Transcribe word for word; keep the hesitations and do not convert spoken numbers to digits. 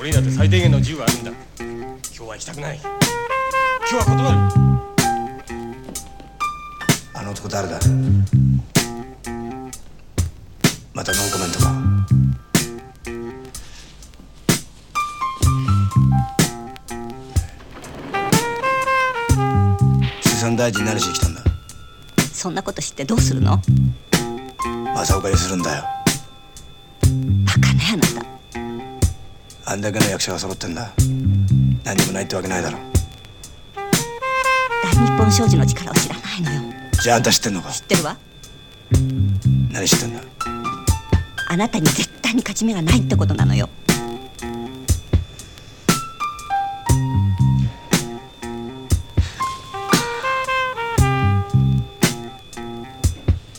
俺にだって最低限の自由があるんだ。今日は行きたくない。今日は断る。 あの男誰だ？またノンコメントか。水産大臣何しに来たんだ？ そんなこと知ってどうするの？ 正岡にするんだよ。 バカねあなた。 あんだけの役者が揃ってんだ。何にもないってわけないだろ。 大日本商事の力を知らないのよ。 じゃああんた知ってんのか？ 知ってるわ。 何知ってんだ？ あなたに絶対に勝ち目がないってことなのよ。